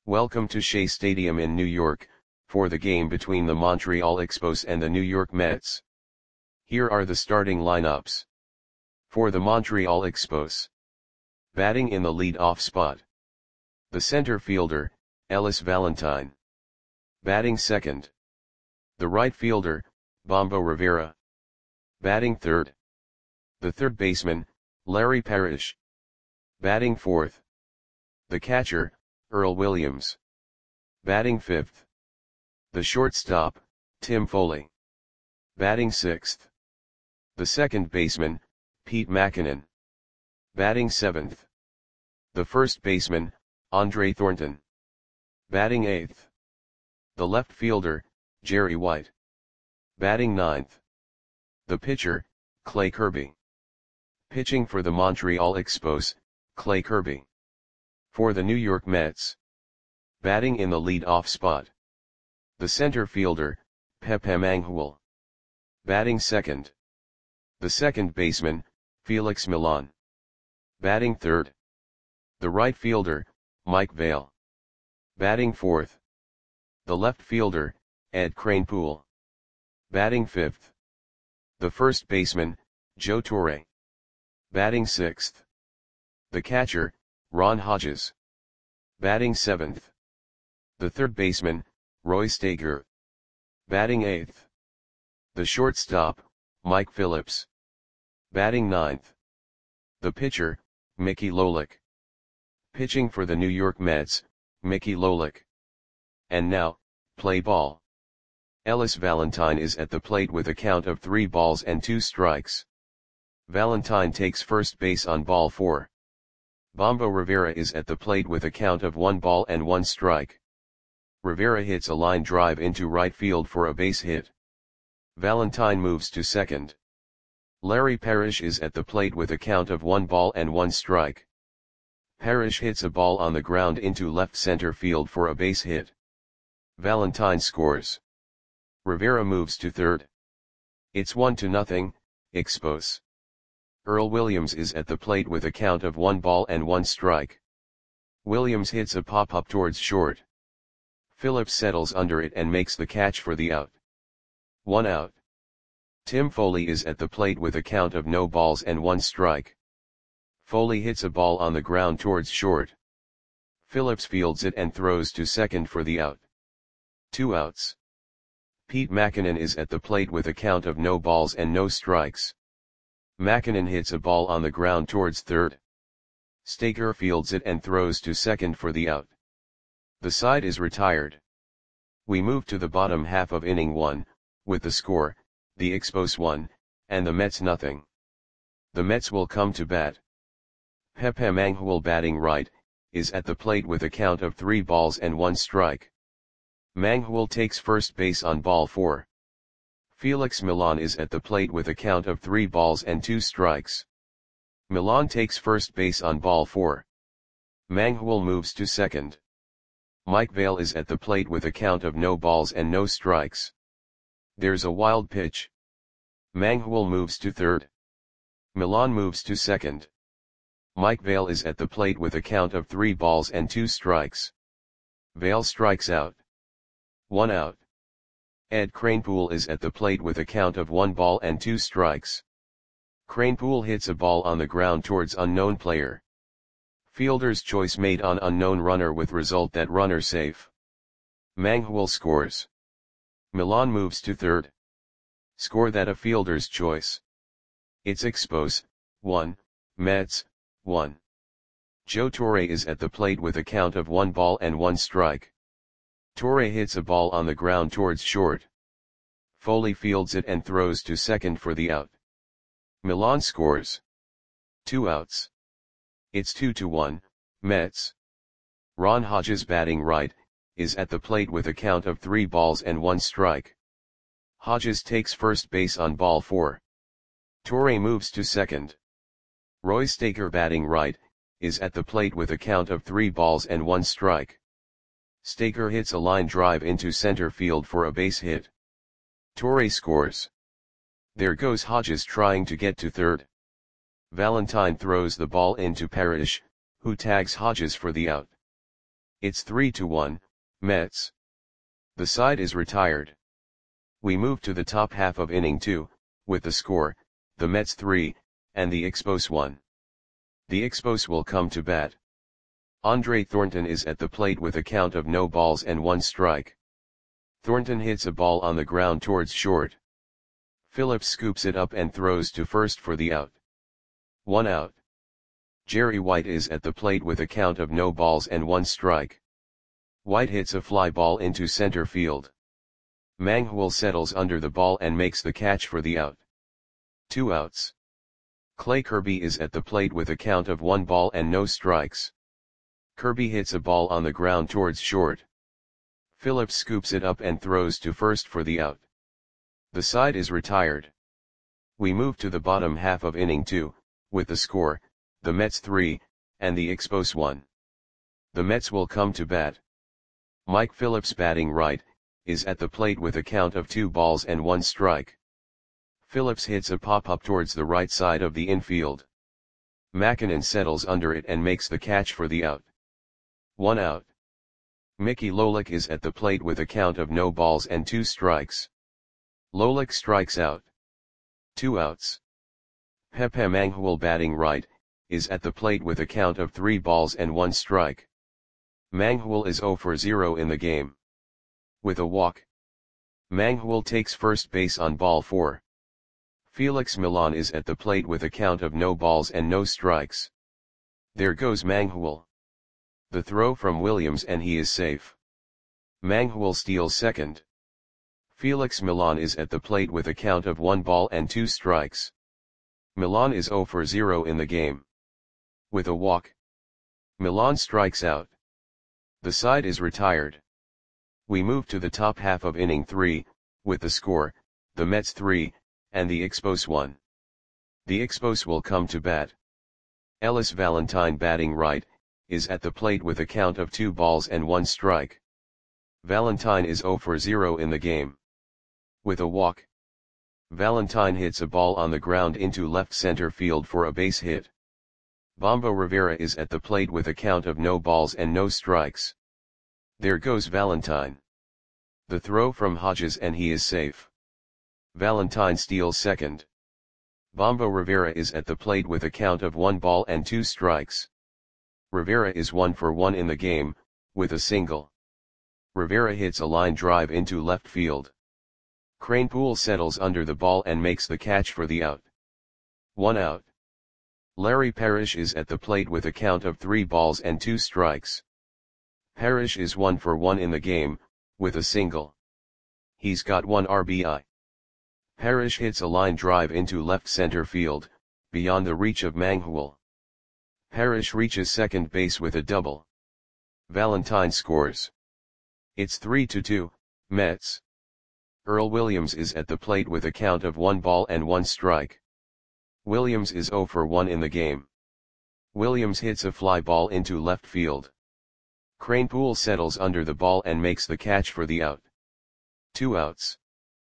Welcome to Shea Stadium in New York, for the game between the Montreal Expos and the New York Mets. Here are the starting lineups. For the Montreal Expos. Batting in the lead-off spot. The center fielder, Ellis Valentine. Batting second. The right fielder, Bombo Rivera. Batting third. The third baseman, Larry Parrish. Batting fourth. The catcher, Earl Williams. Batting fifth. The shortstop, Tim Foley. Batting sixth. The second baseman, Pete Mackinnon. Batting seventh. The first baseman, Andre Thornton. Batting eighth. The left fielder, Jerry White. Batting ninth. The pitcher, Clay Kirby. Pitching for the Montreal Expos, Clay Kirby. For the New York Mets. Batting in the lead-off spot. The center fielder, Pepe Mangual. Batting second. The second baseman, Felix Millan. Batting third. The right fielder, Mike Vail. Batting fourth. The left fielder, Ed Kranepool. Batting fifth. The first baseman, Joe Torre. Batting sixth. The catcher, Ron Hodges. Batting seventh. The third baseman, Roy Stager. Batting eighth. The shortstop, Mike Phillips. Batting ninth. The pitcher, Mickey Lolich. Pitching for the New York Mets, Mickey Lolich. And now, play ball. Ellis Valentine is at the plate with a count of 3 balls and 2 strikes. Valentine takes first base on ball 4. Bombo Rivera is at the plate with a count of 1 ball and 1 strike. Rivera hits a line drive into right field for a base hit. Valentine moves to second. Larry Parrish is at the plate with a count of 1 ball and 1 strike. Parrish hits a ball on the ground into left center field for a base hit. Valentine scores. Rivera moves to third. It's 1-0, Expos. Earl Williams is at the plate with a count of 1 ball and 1 strike. Williams hits a pop-up towards short. Phillips settles under it and makes the catch for the out. 1 out. Tim Foley is at the plate with a count of no balls and 1 strike. Foley hits a ball on the ground towards short. Phillips fields it and throws to second for the out. 2 outs. Pete Mackinnon is at the plate with a count of no balls and no strikes. Mackinnon hits a ball on the ground towards third. Staker fields it and throws to second for the out. The side is retired. We move to the bottom half of inning 1, with the score, the Expos 1, and the Mets nothing. The Mets will come to bat. Pepe Mangual batting right, is at the plate with a count of 3 balls and 1 strike. Mangual takes first base on ball 4. Felix Millan is at the plate with a count of 3 balls and 2 strikes. Millan takes first base on ball 4. Mangual moves to second. Mike Vail is at the plate with a count of no balls and no strikes. There's a wild pitch. Mangual moves to third. Millan moves to second. Mike Vail is at the plate with a count of 3 balls and 2 strikes. Vail strikes out. 1 out. Ed Kranepool is at the plate with a count of 1 ball and 2 strikes. Kranepool hits a ball on the ground towards unknown player. Fielder's choice made on unknown runner with result that runner safe. Mangual scores. Millan moves to third. Score that a fielder's choice. It's Expos, 1, Mets, 1. Joe Torre is at the plate with a count of 1 ball and 1 strike. Torre hits a ball on the ground towards short. Foley fields it and throws to second for the out. Millan scores. 2 outs. It's 2-1, Mets. Ron Hodges batting right, is at the plate with a count of 3 balls and 1 strike. Hodges takes first base on ball 4. Torre moves to second. Roy Staker batting right, is at the plate with a count of 3 balls and 1 strike. Staker hits a line drive into center field for a base hit. Torre scores. There goes Hodges trying to get to third. Valentine throws the ball into Parrish, who tags Hodges for the out. It's 3-1, Mets. The side is retired. We move to the top half of inning 2, with the score, the Mets 3, and the Expos 1. The Expos will come to bat. Andre Thornton is at the plate with a count of no balls and 1 strike. Thornton hits a ball on the ground towards short. Phillips scoops it up and throws to first for the out. 1 out. Jerry White is at the plate with a count of no balls and 1 strike. White hits a fly ball into center field. Manghul settles under the ball and makes the catch for the out. 2 outs. Clay Kirby is at the plate with a count of 1 ball and no strikes. Kirby hits a ball on the ground towards short. Phillips scoops it up and throws to first for the out. The side is retired. We move to the bottom half of inning 2, with the score, the Mets 3, and the Expos 1. The Mets will come to bat. Mike Phillips, batting right, is at the plate with a count of 2 balls and 1 strike. Phillips hits a pop-up towards the right side of the infield. Mackinnon settles under it and makes the catch for the out. 1 out. Mickey Lolich is at the plate with a count of no balls and 2 strikes. Lolich strikes out. 2 outs. Pepe Manghul, batting right, is at the plate with a count of 3 balls and 1 strike. Manghul is 0 for 0 in the game. With a walk. Manghul takes first base on ball 4. Felix Millan is at the plate with a count of no balls and no strikes. There goes Manghul. The throw from Williams and he is safe. Manghul steals second. Felix Millan is at the plate with a count of 1 ball and 2 strikes. Millan is 0 for 0 in the game. With a walk. Millan strikes out. The side is retired. We move to the top half of inning 3, with the score, the Mets 3, and the Expos 1. The Expos will come to bat. Ellis Valentine, batting right, is at the plate with a count of 2 balls and 1 strike. Valentine is 0 for 0 in the game. With a walk. Valentine hits a ball on the ground into left center field for a base hit. Bombo Rivera is at the plate with a count of no balls and no strikes. There goes Valentine. The throw from Hodges and he is safe. Valentine steals second. Bombo Rivera is at the plate with a count of 1 ball and 2 strikes. Rivera is 1 for 1 in the game, with a single. Rivera hits a line drive into left field. Kranepool settles under the ball and makes the catch for the out. 1 out. Larry Parrish is at the plate with a count of 3 balls and 2 strikes. Parrish is 1 for 1 in the game, with a single. He's got 1 RBI. Parrish hits a line drive into left center field, beyond the reach of Manghul. Parrish reaches second base with a double. Valentine scores. It's 3-2, Mets. Earl Williams is at the plate with a count of 1 ball and 1 strike. Williams is 0 for 1 in the game. Williams hits a fly ball into left field. Kranepool settles under the ball and makes the catch for the out. 2 outs.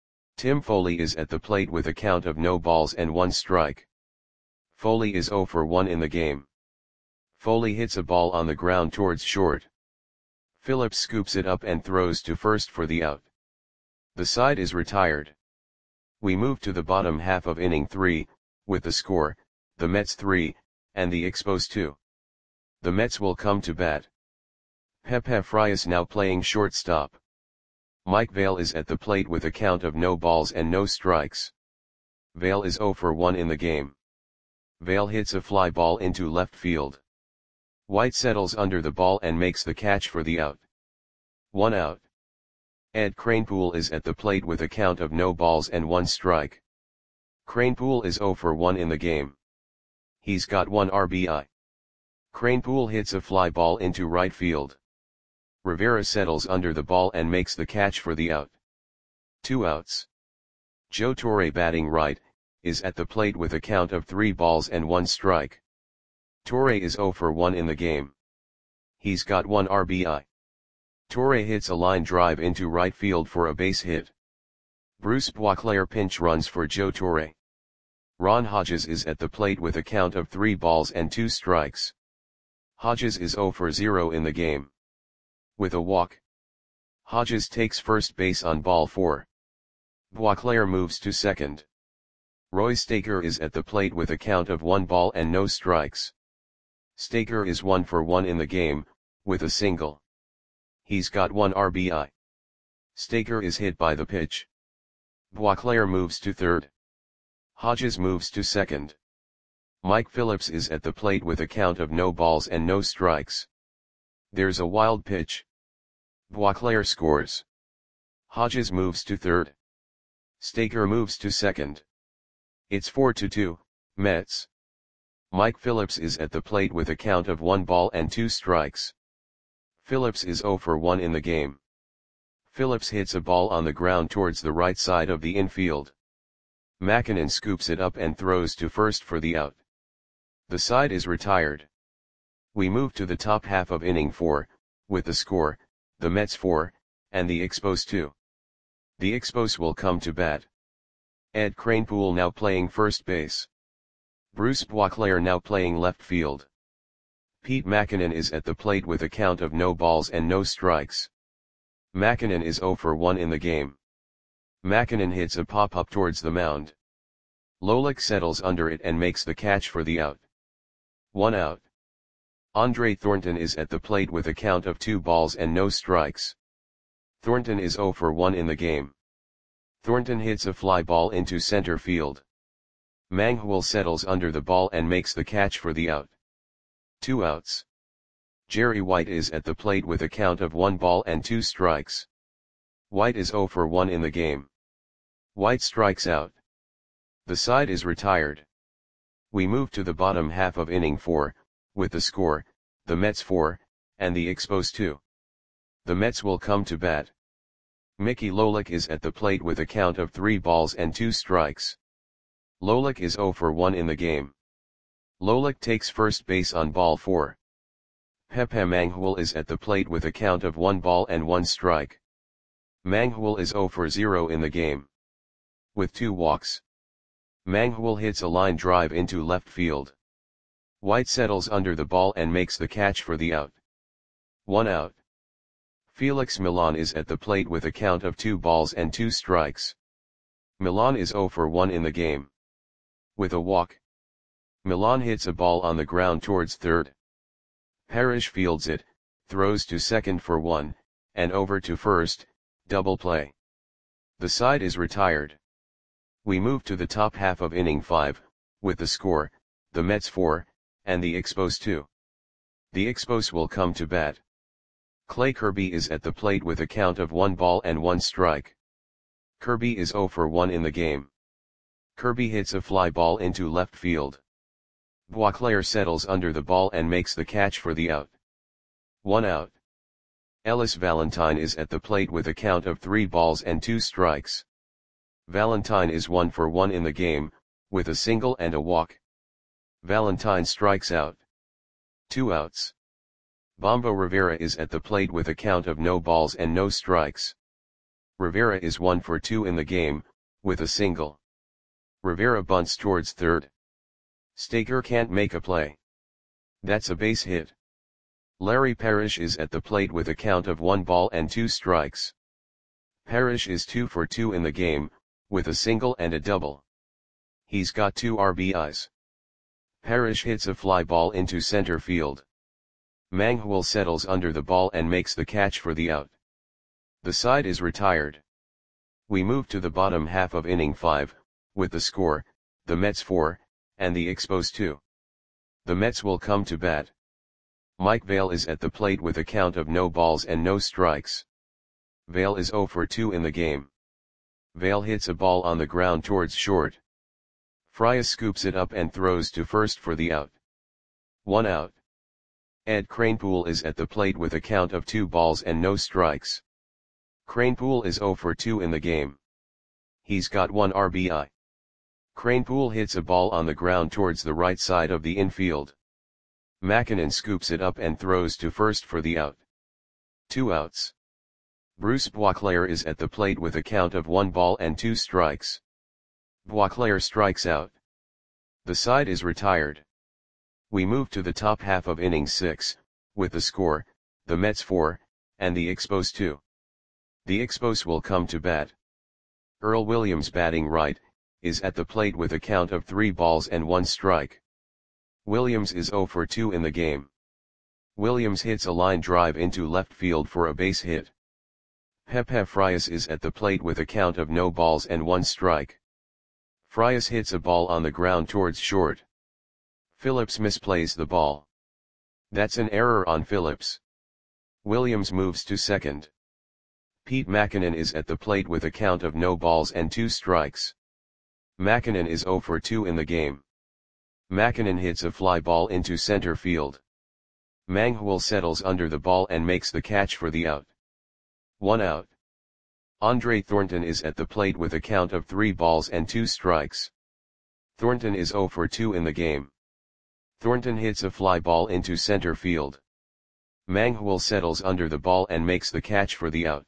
Tim Foley is at the plate with a count of no balls and 1 strike. Foley is 0 for 1 in the game. Foley hits a ball on the ground towards short. Phillips scoops it up and throws to first for the out. The side is retired. We move to the bottom half of inning 3, with the score, the Mets 3, and the Expos 2. The Mets will come to bat. Pepe Frias now playing shortstop. Mike Vail is at the plate with a count of no balls and no strikes. Vail is 0 for 1 in the game. Vail hits a fly ball into left field. White settles under the ball and makes the catch for the out. 1 out. Ed Kranepool is at the plate with a count of no balls and 1 strike. Kranepool is 0 for 1 in the game. He's got 1 RBI. Kranepool hits a fly ball into right field. Rivera settles under the ball and makes the catch for the out. 2 outs. Joe Torre, batting right, is at the plate with a count of 3 balls and 1 strike. Torre is 0 for 1 in the game. He's got 1 RBI. Torre hits a line drive into right field for a base hit. Bruce Boisclair pinch runs for Joe Torre. Ron Hodges is at the plate with a count of 3 balls and 2 strikes. Hodges is 0 for 0 in the game. With a walk, Hodges takes first base on ball 4. Boisclair moves to second. Roy Staker is at the plate with a count of 1 ball and no strikes. Staker is 1 for 1 in the game, with a single. He's got 1 RBI. Staker is hit by the pitch. Boisclair moves to third. Hodges moves to second. Mike Phillips is at the plate with a count of no balls and no strikes. There's a wild pitch. Boisclair scores. Hodges moves to third. Staker moves to second. It's 4-2, Mets. Mike Phillips is at the plate with a count of 1 ball and 2 strikes. Phillips is 0 for 1 in the game. Phillips hits a ball on the ground towards the right side of the infield. Makinen scoops it up and throws to first for the out. The side is retired. We move to the top half of inning 4, with the score, the Mets 4, and the Expos 2. The Expos will come to bat. Ed Kranepool now playing first base. Bruce Boisclair now playing left field. Pete Makinen is at the plate with a count of no balls and no strikes. Makinen is 0 for 1 in the game. Makinen hits a pop-up towards the mound. Lolik settles under it and makes the catch for the out. 1 out. Andre Thornton is at the plate with a count of 2 balls and no strikes. Thornton is 0 for 1 in the game. Thornton hits a fly ball into center field. Manghwal settles under the ball and makes the catch for the out. 2 outs. Jerry White is at the plate with a count of 1 ball and 2 strikes. White is 0 for 1 in the game. White strikes out. The side is retired. We move to the bottom half of inning 4, with the score, the Mets 4, and the Expos 2. The Mets will come to bat. Mickey Lolik is at the plate with a count of 3 balls and 2 strikes. Lolik is 0 for 1 in the game. Lolik takes first base on ball 4. Pepe Manghwal is at the plate with a count of 1 ball and 1 strike. Manghwal is 0 for 0 in the game. With 2 walks, Manghwal hits a line drive into left field. White settles under the ball and makes the catch for the out. 1 out. Felix Milan is at the plate with a count of 2 balls and 2 strikes. Milan is 0 for 1 in the game. With a walk, Milan hits a ball on the ground towards third. Parrish fields it, throws to second for 1, and over to first, double play. The side is retired. We move to the top half of inning 5, with the score, the Mets 4, and the Expos 2. The Expos will come to bat. Clay Kirby is at the plate with a count of 1 ball and 1 strike. Kirby is 0 for 1 in the game. Kirby hits a fly ball into left field. Boisclair settles under the ball and makes the catch for the out. 1 out. Ellis Valentine is at the plate with a count of 3 balls and 2 strikes. Valentine is 1 for 1 in the game, with a single and a walk. Valentine strikes out. 2 outs. Bombo Rivera is at the plate with a count of no balls and no strikes. Rivera is 1 for 2 in the game, with a single. Rivera bunts towards third. Staker can't make a play. That's a base hit. Larry Parrish is at the plate with a count of 1 ball and 2 strikes. Parrish is 2 for 2 in the game, with a single and a double. He's got 2 RBIs. Parrish hits a fly ball into center field. Manghwal settles under the ball and makes the catch for the out. The side is retired. We move to the bottom half of inning 5, with the score, the Mets 4, and the Expos 2. The Mets will come to bat. Mike Vail is at the plate with a count of no balls and no strikes. Vail is 0 for 2 in the game. Vail hits a ball on the ground towards short. Frias scoops it up and throws to first for the out. 1 out. Ed Kranepool is at the plate with a count of 2 balls and no strikes. Kranepool is 0 for 2 in the game. He's got 1 RBI. Kranepool hits a ball on the ground towards the right side of the infield. Makinen scoops it up and throws to first for the out. 2 outs. Bruce Boisclair is at the plate with a count of 1 ball and 2 strikes. Boisclair strikes out. The side is retired. We move to the top half of inning 6, with the score, the Mets 4, and the Expos 2. The Expos will come to bat. Earl Williams batting right, is at the plate with a count of 3 balls and 1 strike. Williams is 0 for 2 in the game. Williams hits a line drive into left field for a base hit. Pepe Frias is at the plate with a count of no balls and 1 strike. Frias hits a ball on the ground towards short. Phillips misplays the ball. That's an error on Phillips. Williams moves to second. Pete Mackinnon is at the plate with a count of no balls and 2 strikes. Mackinnon is 0 for 2 in the game. Mackinnon hits a fly ball into center field. Manghwal settles under the ball and makes the catch for the out. 1 out. Andre Thornton is at the plate with a count of 3 balls and 2 strikes. Thornton is 0 for 2 in the game. Thornton hits a fly ball into center field. Manghwal settles under the ball and makes the catch for the out.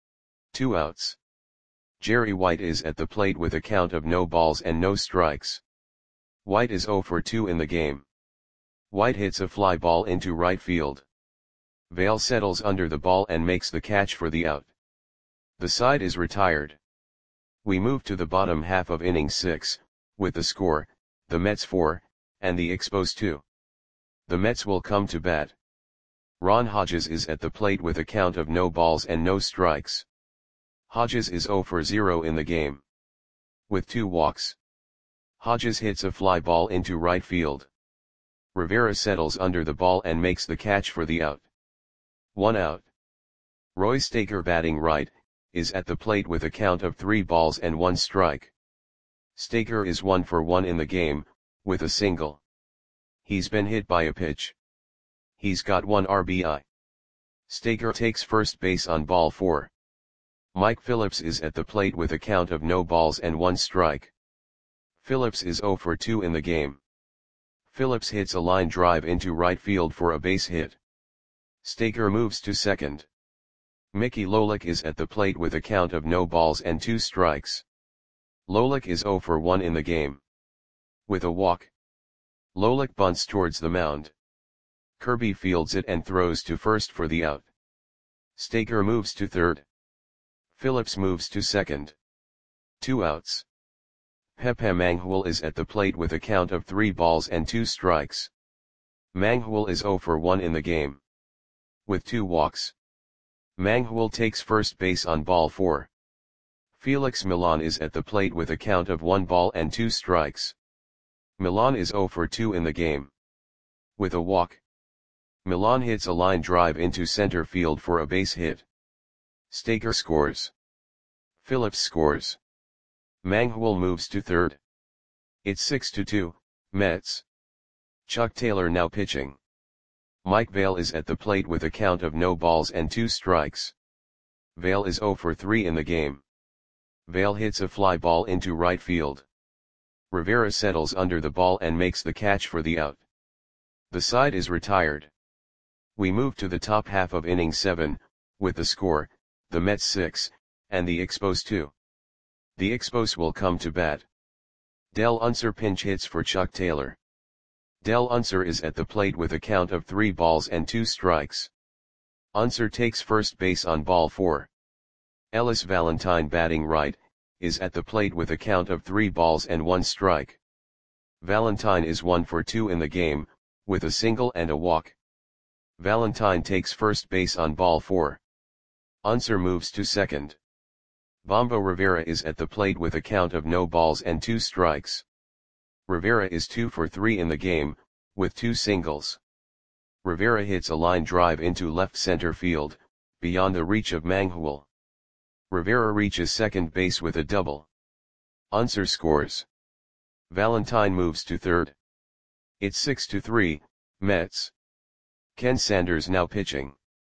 2 outs. Jerry White is at the plate with a count of no balls and no strikes. White is 0 for 2 in the game. White hits a fly ball into right field. Vail settles under the ball and makes the catch for the out. The side is retired. We move to the bottom half of inning 6, with the score, the Mets 4, and the Expos 2. The Mets will come to bat. Ron Hodges is at the plate with a count of no balls and no strikes. Hodges is 0 for 0 in the game. With 2 walks. Hodges hits a fly ball into right field. Rivera settles under the ball and makes the catch for the out. 1 out. Roy Staker batting right, is at the plate with a count of 3 balls and 1 strike. Staker is 1 for 1 in the game, with a single. He's been hit by a pitch. He's got 1 RBI. Staker takes first base on ball 4. Mike Phillips is at the plate with a count of no balls and 1 strike. Phillips is 0 for 2 in the game. Phillips hits a line drive into right field for a base hit. Staker moves to second. Mickey Lolich is at the plate with a count of no balls and 2 strikes. Lolich is 0 for 1 in the game. With a walk. Lolich bunts towards the mound. Kirby fields it and throws to first for the out. Staker moves to third. Phillips moves to second. 2 outs. Pepe Manghwal is at the plate with a count of 3 balls and 2 strikes. Manghwal is 0 for 1 in the game. With 2 walks. Manghwal takes first base on ball 4. Felix Milan is at the plate with a count of 1 ball and 2 strikes. Milan is 0 for 2 in the game. With a walk. Milan hits a line drive into center field for a base hit. Staker scores. Phillips scores. Manghwal moves to third. It's 6-2, Mets. Chuck Taylor now pitching. Mike Vail is at the plate with a count of no balls and 2 strikes. Vail is 0 for 3 in the game. Vail hits a fly ball into right field. Rivera settles under the ball and makes the catch for the out. The side is retired. We move to the top half of inning 7, with the score, the Mets 6, and the Expos 2. The Expos will come to bat. Del Unser pinch hits for Chuck Taylor. Del Unser is at the plate with a count of 3 balls and 2 strikes. Unser takes first base on ball 4. Ellis Valentine batting right, is at the plate with a count of 3 balls and 1 strike. Valentine is 1 for 2 in the game, with a single and a walk. Valentine takes first base on ball 4. Unser moves to second. Bombo Rivera is at the plate with a count of no balls and 2 strikes. Rivera is 2 for 3 in the game, with 2 singles. Rivera hits a line drive into left center field, beyond the reach of Manghwal. Rivera reaches second base with a double. Unser scores. Valentine moves to third. It's 6-3, Mets. Ken Sanders now pitching.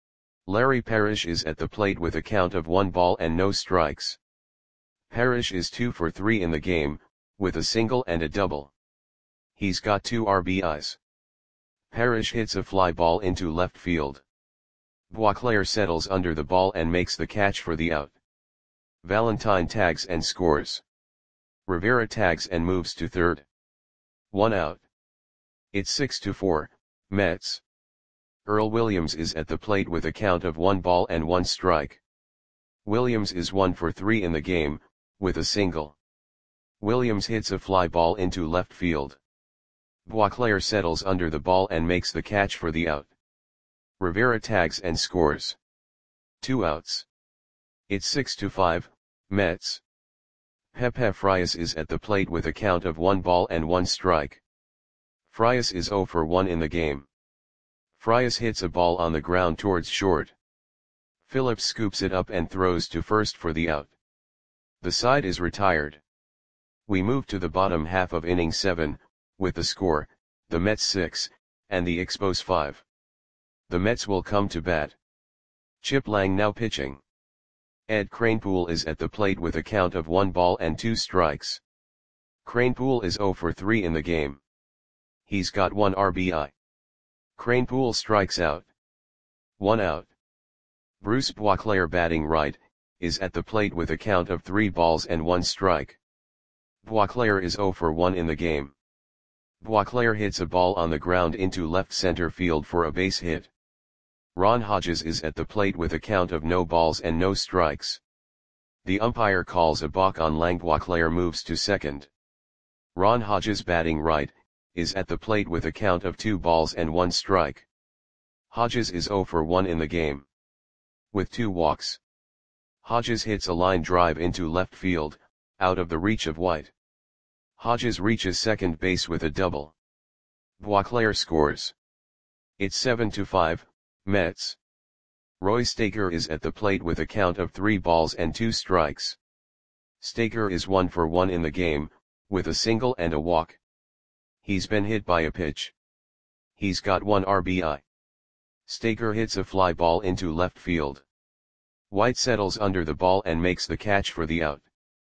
Larry Parrish is at the plate with a count of 1 ball and no strikes. Parrish is 2 for 3 in the game, with a single and a double. He's got 2 RBIs. Parrish hits a fly ball into left field. Boisclair settles under the ball and makes the catch for the out. Valentine tags and scores. Rivera tags and moves to third. 1 out. It's 6-4, Mets. Earl Williams is at the plate with a count of 1 ball and 1 strike. Williams is 1 for 3 in the game, with a single. Williams hits a fly ball into left field. Boisclair settles under the ball and makes the catch for the out. Rivera tags and scores. 2 outs. It's 6-5, Mets. Pepe Frias is at the plate with a count of 1 ball and 1 strike. Frias is 0 for 1 in the game. Frias hits a ball on the ground towards short. Phillips scoops it up and throws to first for the out. The side is retired. We move to the bottom half of inning 7, with the score, the Mets 6, and the Expos 5. The Mets will come to bat. Chip Lang now pitching. Ed Kranepool is at the plate with a count of 1 ball and 2 strikes. Kranepool is 0 for 3 in the game. He's got 1 RBI. Kranepool strikes out. 1 out. Bruce Boisclair batting right, is at the plate with a count of 3 balls and 1 strike. Boisclair is 0 for 1 in the game. Boisclair hits a ball on the ground into left center field for a base hit. Ron Hodges is at the plate with a count of no balls and no strikes. The umpire calls a balk on Lang. Boisclair moves to second. Ron Hodges batting right, is at the plate with a count of 2 balls and 1 strike. Hodges is 0 for 1 in the game. With 2 walks. Hodges hits a line drive into left field, out of the reach of White. Hodges reaches second base with a double. Boisclair scores. It's 7-5, Mets. Roy Staker is at the plate with a count of 3 balls and 2 strikes. Staker is 1 for 1 in the game, with a single and a walk. He's been hit by a pitch. He's got 1 RBI. Staker hits a fly ball into left field. White settles under the ball and makes the catch for the out.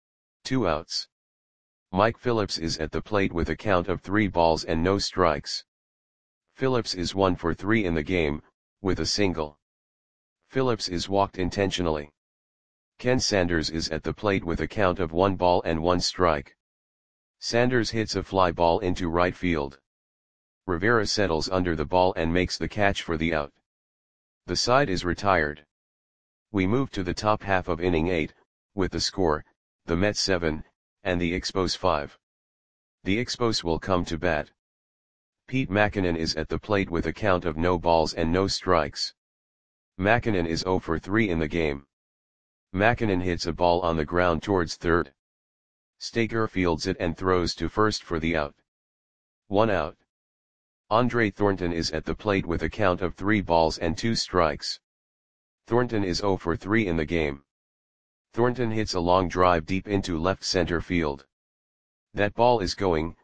2 outs. Mike Phillips is at the plate with a count of 3 balls and no strikes. Phillips is 1 for 3 in the game, with a single. Phillips is walked intentionally. Ken Sanders is at the plate with a count of 1 ball and 1 strike. Sanders hits a fly ball into right field. Rivera settles under the ball and makes the catch for the out. The side is retired. We move to the top half of inning 8, with the score, the Mets 7, and the Expos 5. The Expos will come to bat. Pete Mackinnon is at the plate with a count of no balls and no strikes. Mackinnon is 0 for 3 in the game. Mackinnon hits a ball on the ground towards third. Staker fields it and throws to first for the out. 1 out. Andre Thornton is at the plate with a count of 3 balls and 2 strikes. Thornton is 0 for 3 in the game. Thornton hits a long drive deep into left center field. That ball is gone.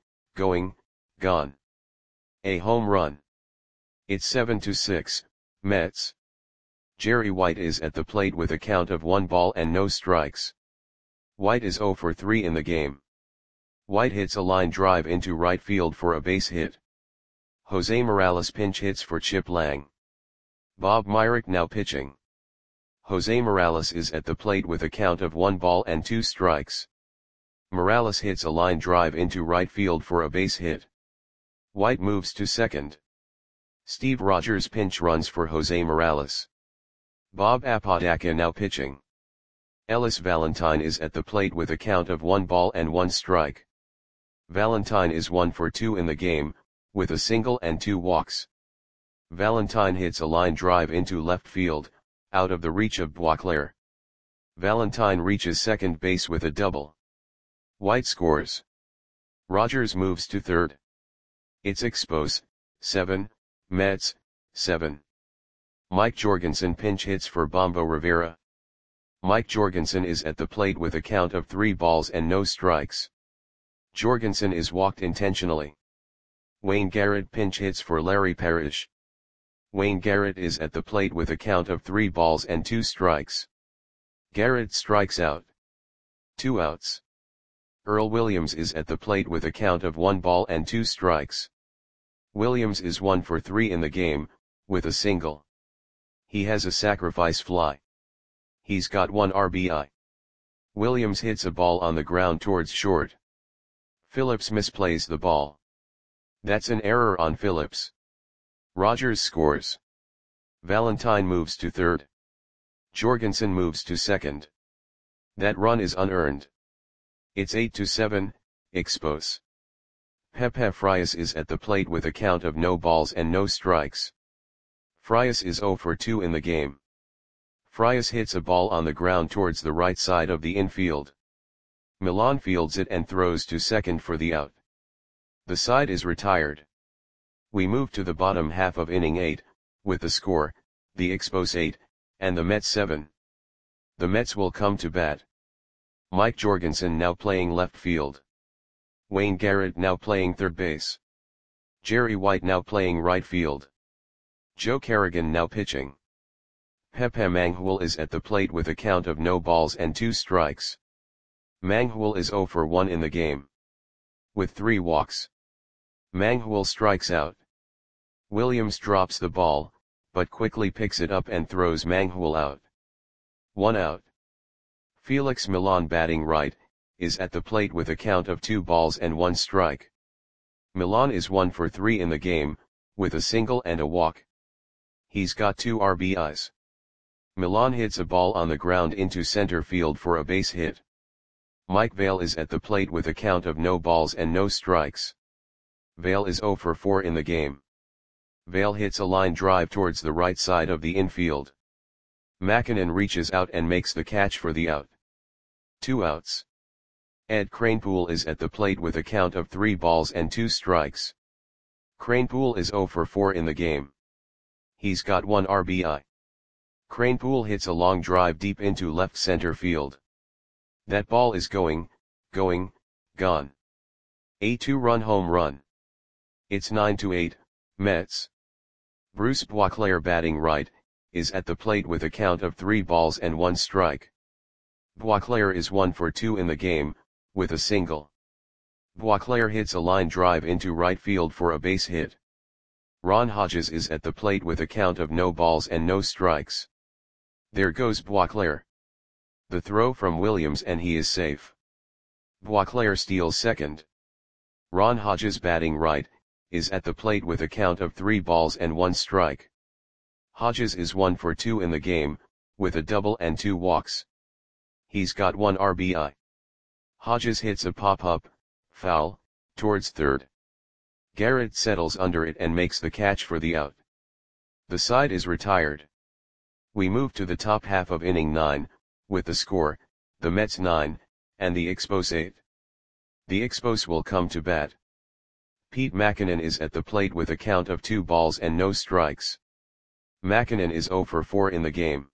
A home run. It's 7-6, Mets. Jerry White is at the plate with a count of 1 ball and no strikes. White is 0 for 3 in the game. White hits a line drive into right field for a base hit. Jose Morales pinch hits for Chip Lang. Bob Myrick now pitching. Jose Morales is at the plate with a count of 1 ball and 2 strikes. Morales hits a line drive into right field for a base hit. White moves to second. Steve Rogers pinch runs for Jose Morales. Bob Apodaca now pitching. Ellis Valentine is at the plate with a count of 1 ball and 1 strike. Valentine is 1 for 2 in the game, with a single and 2 walks. Valentine hits a line drive into left field, out of the reach of Boisclair. Valentine reaches second base with a double. White scores. Rogers moves to third. It's Expos, 7, Mets, 7. Mike Jorgensen pinch hits for Bombo Rivera. Mike Jorgensen is at the plate with a count of 3 balls and no strikes. Jorgensen is walked intentionally. Wayne Garrett pinch hits for Larry Parrish. Wayne Garrett is at the plate with a count of 3 balls and 2 strikes. Garrett strikes out. 2 outs. Earl Williams is at the plate with a count of 1 ball and 2 strikes. Williams is 1 for 3 in the game, with a single. He has a sacrifice fly. He's got 1 RBI. Williams hits a ball on the ground towards short. Phillips misplays the ball. That's an error on Phillips. Rogers scores. Valentine moves to third. Jorgensen moves to second. That run is unearned. It's 8-7, Expos. Pepe Frias is at the plate with a count of no balls and no strikes. Frias is 0 for 2 in the game. Frias hits a ball on the ground towards the right side of the infield. Milan fields it and throws to second for the out. The side is retired. We move to the bottom half of inning 8, with the score, the Expos 8, and the Mets 7. The Mets will come to bat. Mike Jorgensen now playing left field. Wayne Garrett now playing third base. Jerry White now playing right field. Joe Kerrigan now pitching. Pepe Manghul is at the plate with a count of no balls and 2 strikes. Manghul is 0 for 1 in the game, with 3 walks. Manghul strikes out. Williams drops the ball, but quickly picks it up and throws Manghul out. 1 out. Felix Milan batting right, is at the plate with a count of 2 balls and 1 strike. Milan is 1 for 3 in the game, with a single and a walk. He's got 2 RBIs. Milan hits a ball on the ground into center field for a base hit. Mike Vail is at the plate with a count of no balls and no strikes. Vail is 0 for 4 in the game. Vail hits a line drive towards the right side of the infield. Makinen reaches out and makes the catch for the out. 2 outs. Ed Kranepool is at the plate with a count of 3 balls and 2 strikes. Kranepool is 0 for 4 in the game. He's got 1 RBI. Kranepool hits a long drive deep into left center field. That ball is gone. A 2-run home run. It's 9-8, Mets. Bruce Boisclair batting right, is at the plate with a count of 3 balls and 1 strike. Boisclair is 1 for 2 in the game, with a single. Boisclair hits a line drive into right field for a base hit. Ron Hodges is at the plate with a count of no balls and no strikes. There goes Boisclair. The throw from Williams and he is safe. Boisclair steals second. Ron Hodges batting right, is at the plate with a count of 3 balls and 1 strike. Hodges is 1 for 2 in the game, with a double and 2 walks. He's got 1 RBI. Hodges hits a pop-up, foul, towards third. Garrett settles under it and makes the catch for the out. The side is retired. We move to the top half of inning 9, with the score, the Mets 9, and the Expos 8. The Expos will come to bat. Pete Makinen is at the plate with a count of 2 balls and no strikes. Makinen is 0 for 4 in the game.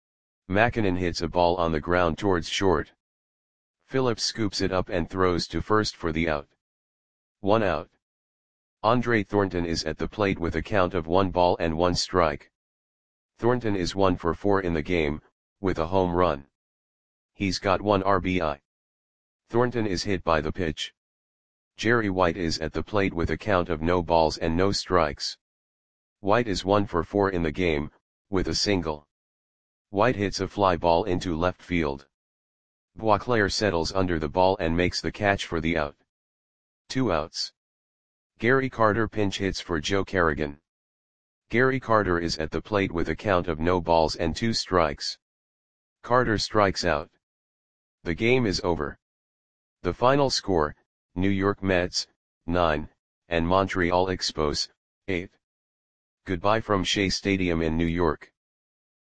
Makinen hits a ball on the ground towards short. Phillips scoops it up and throws to first for the out. 1 out. Andre Thornton is at the plate with a count of 1 ball and 1 strike. Thornton is 1 for 4 in the game, with a home run. He's got 1 RBI. Thornton is hit by the pitch. Jerry White is at the plate with a count of no balls and no strikes. White is 1 for 4 in the game, with a single. White hits a fly ball into left field. Boisclair settles under the ball and makes the catch for the out. 2 outs. Gary Carter pinch hits for Joe Kerrigan. Gary Carter is at the plate with a count of no balls and 2 strikes. Carter strikes out. The game is over. The final score, New York Mets, 9, and Montreal Expos, 8. Goodbye from Shea Stadium in New York.